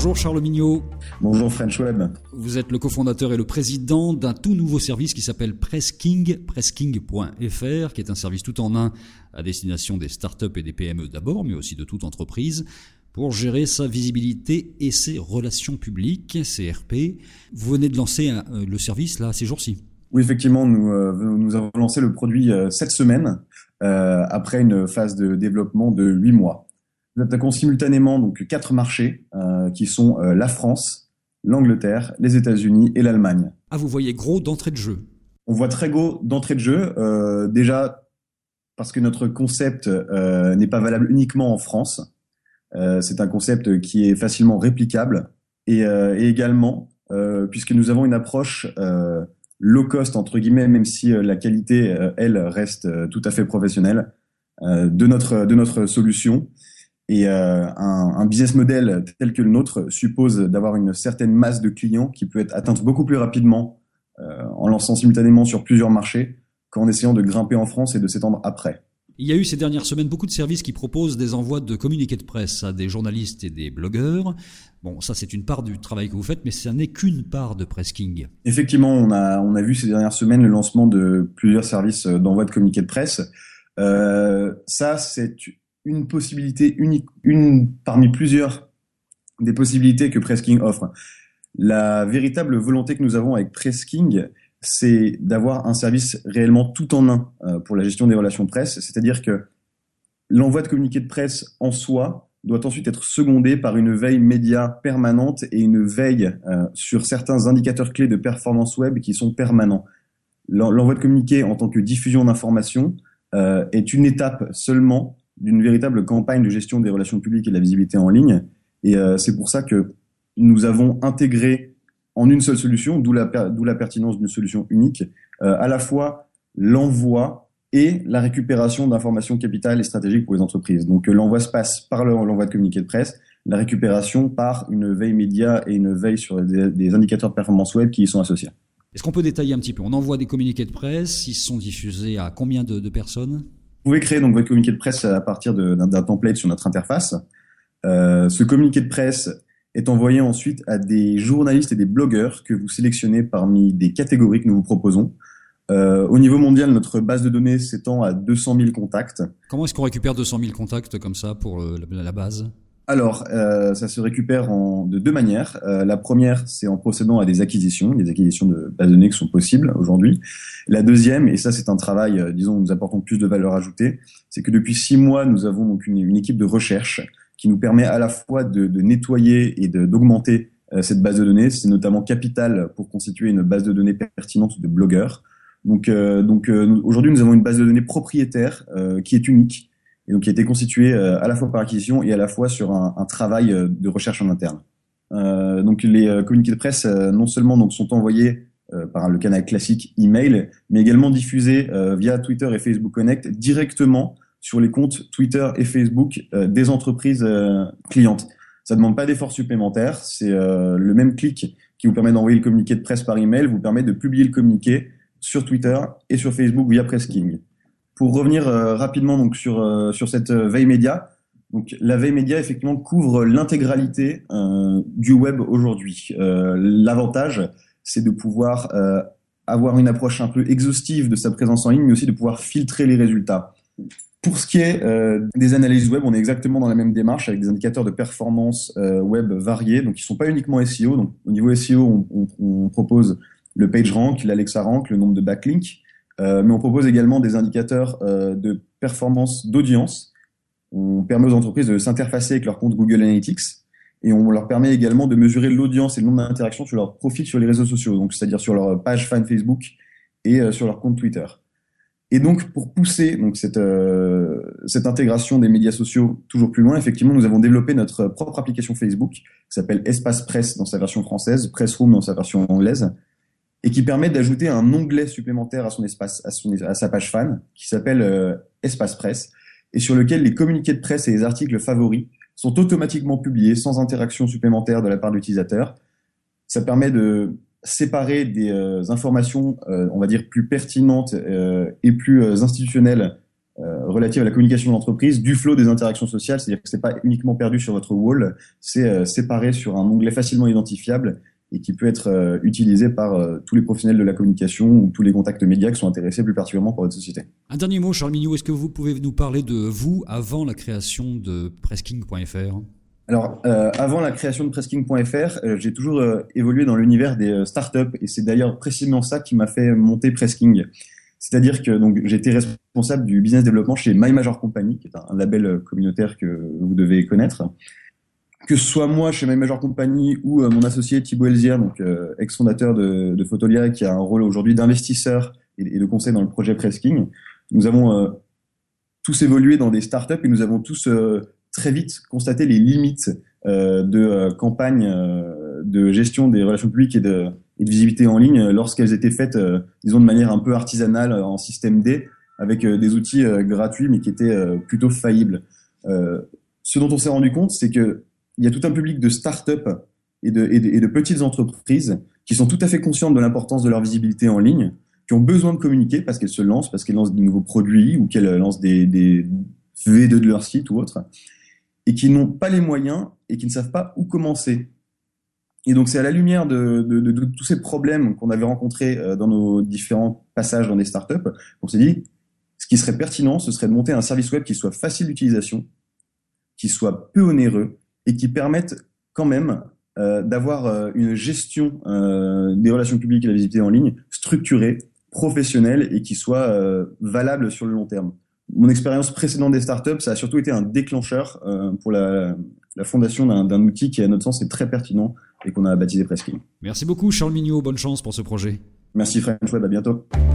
Bonjour Charles Mignot. Bonjour French Web. Vous êtes le cofondateur et le président d'un tout nouveau service qui s'appelle Presking, presking.fr, qui est un service tout en un à destination des startups et des PME d'abord, mais aussi de toute entreprise, pour gérer sa visibilité et ses relations publiques, CRP. Vous venez de lancer le service là ces jours-ci. Oui, effectivement, nous avons lancé le produit cette semaine, après une phase de développement de 8 mois. Nous attaquons simultanément donc 4 marchés qui sont la France, l'Angleterre, les États-Unis et l'Allemagne. Ah, vous voyez gros d'entrée de jeu. On voit très gros d'entrée de jeu, déjà parce que notre concept n'est pas valable uniquement en France. C'est un concept qui est facilement réplicable et également puisque nous avons une approche low cost entre guillemets, même si la qualité elle reste tout à fait professionnelle de notre solution. Et un business model tel que le nôtre suppose d'avoir une certaine masse de clients qui peut être atteinte beaucoup plus rapidement en lançant simultanément sur plusieurs marchés qu'en essayant de grimper en France et de s'étendre après. Il y a eu ces dernières semaines beaucoup de services qui proposent des envois de communiqués de presse à des journalistes et des blogueurs. Bon, ça c'est une part du travail que vous faites, mais ça n'est qu'une part de Presking. Effectivement, on a vu ces dernières semaines le lancement de plusieurs services d'envoi de communiqués de presse. Ça c'est une possibilité unique, une parmi plusieurs des possibilités que Presking offre. La véritable volonté que nous avons avec Presking, c'est d'avoir un service réellement tout en un pour la gestion des relations presse, c'est-à-dire que l'envoi de communiqués de presse en soi doit ensuite être secondé par une veille média permanente et une veille sur certains indicateurs clés de performance web qui sont permanents. L'envoi de communiqués en tant que diffusion d'informations est une étape seulement d'une véritable campagne de gestion des relations publiques et de la visibilité en ligne. Et c'est pour ça que nous avons intégré en une seule solution, d'où la pertinence d'une solution unique, à la fois l'envoi et la récupération d'informations capitales et stratégiques pour les entreprises. Donc l'envoi se passe par l'envoi de communiqués de presse, la récupération par une veille média et une veille sur des indicateurs de performance web qui y sont associés. Est-ce qu'on peut détailler un petit peu ? On envoie des communiqués de presse, ils sont diffusés à combien de personnes ? Vous pouvez créer donc votre communiqué de presse à partir d'un template sur notre interface. Ce communiqué de presse est envoyé ensuite à des journalistes et des blogueurs que vous sélectionnez parmi des catégories que nous vous proposons. Au niveau mondial, notre base de données s'étend à 200 000 contacts. Comment est-ce qu'on récupère 200 000 contacts comme ça pour la base ? Alors, ça se récupère de deux manières. La première, c'est en procédant à des acquisitions de bases de données qui sont possibles aujourd'hui. La deuxième, et ça c'est un travail, disons, où nous apportons plus de valeur ajoutée, c'est que depuis 6 mois, nous avons donc une équipe de recherche qui nous permet à la fois de nettoyer et d'augmenter cette base de données. C'est notamment capital pour constituer une base de données pertinente de blogueurs. Donc aujourd'hui, nous avons une base de données propriétaire qui est unique et donc qui a été constituée à la fois par acquisition et à la fois sur un travail de recherche en interne. Donc les communiqués de presse non seulement donc sont envoyés par le canal classique email, mais également diffusés via Twitter et Facebook Connect directement sur les comptes Twitter et Facebook des entreprises clientes. Ça demande pas d'efforts supplémentaires, c'est le même clic qui vous permet d'envoyer le communiqué de presse par email, vous permet de publier le communiqué sur Twitter et sur Facebook via Presking. Pour revenir rapidement donc sur cette veille média, donc la veille média effectivement couvre l'intégralité du web aujourd'hui. L'avantage, c'est de pouvoir avoir une approche un peu exhaustive de sa présence en ligne, mais aussi de pouvoir filtrer les résultats. Pour ce qui est des analyses web, on est exactement dans la même démarche avec des indicateurs de performance web variés, donc qui sont pas uniquement SEO. Donc au niveau SEO, on propose le PageRank, l'Alexa Rank, le nombre de backlinks. Mais on propose également des indicateurs de performance d'audience. On permet aux entreprises de s'interfacer avec leur compte Google Analytics et on leur permet également de mesurer l'audience et le nombre d'interactions sur leur profil sur les réseaux sociaux, donc c'est-à-dire sur leur page fan Facebook et sur leur compte Twitter. Et donc pour pousser donc cette intégration des médias sociaux toujours plus loin, effectivement, nous avons développé notre propre application Facebook qui s'appelle Espace Presse dans sa version française, Pressroom dans sa version anglaise, et qui permet d'ajouter un onglet supplémentaire à son espace, à sa page fan, qui s'appelle Espace Presse, et sur lequel les communiqués de presse et les articles favoris sont automatiquement publiés sans interaction supplémentaire de la part de l'utilisateur. Ça permet de séparer des informations, on va dire, plus pertinentes et plus institutionnelles relative à la communication de l'entreprise du flow des interactions sociales, c'est-à-dire que c'est pas uniquement perdu sur votre wall, c'est séparé sur un onglet facilement identifiable et qui peut être utilisé par tous les professionnels de la communication ou tous les contacts médias qui sont intéressés plus particulièrement par votre société. Un dernier mot, Charles Mignot, est-ce que vous pouvez nous parler de vous avant la création de Presking.fr ? Alors, avant la création de Presking.fr, j'ai toujours évolué dans l'univers des startups et c'est d'ailleurs précisément ça qui m'a fait monter Presking. C'est-à-dire que donc j'ai été responsable du business développement chez My Major Company, qui est un label communautaire que vous devez connaître. Que ce soit moi chez My Major Company ou mon associé Thibaut Elzière, donc ex-fondateur de Photolia, qui a un rôle aujourd'hui d'investisseur et de conseil dans le projet Presking, nous avons tous évolué dans des startups et nous avons tous très vite constaté les limites de campagnes de gestion des relations publiques et de visibilité en ligne lorsqu'elles étaient faites, disons, de manière un peu artisanale en système D, avec des outils gratuits mais qui étaient plutôt faillibles. Ce dont on s'est rendu compte, c'est que il y a tout un public de start-up et de petites entreprises qui sont tout à fait conscientes de l'importance de leur visibilité en ligne, qui ont besoin de communiquer parce qu'elles se lancent, parce qu'elles lancent de nouveaux produits ou qu'elles lancent des V2 de leur site ou autre, et qui n'ont pas les moyens et qui ne savent pas où commencer. Et donc c'est à la lumière de tous ces problèmes qu'on avait rencontrés dans nos différents passages dans des startups qu'on s'est dit ce qui serait pertinent, ce serait de monter un service web qui soit facile d'utilisation, qui soit peu onéreux et qui permette quand même d'avoir une gestion des relations publiques et de la visibilité en ligne structurée, professionnelle et qui soit valable sur le long terme. Mon expérience précédente des startups, ça a surtout été un déclencheur pour la fondation d'un outil qui, à notre sens, est très pertinent et qu'on a baptisé Presking. Merci beaucoup, Charles Mignot. Bonne chance pour ce projet. Merci, French Web. À bientôt.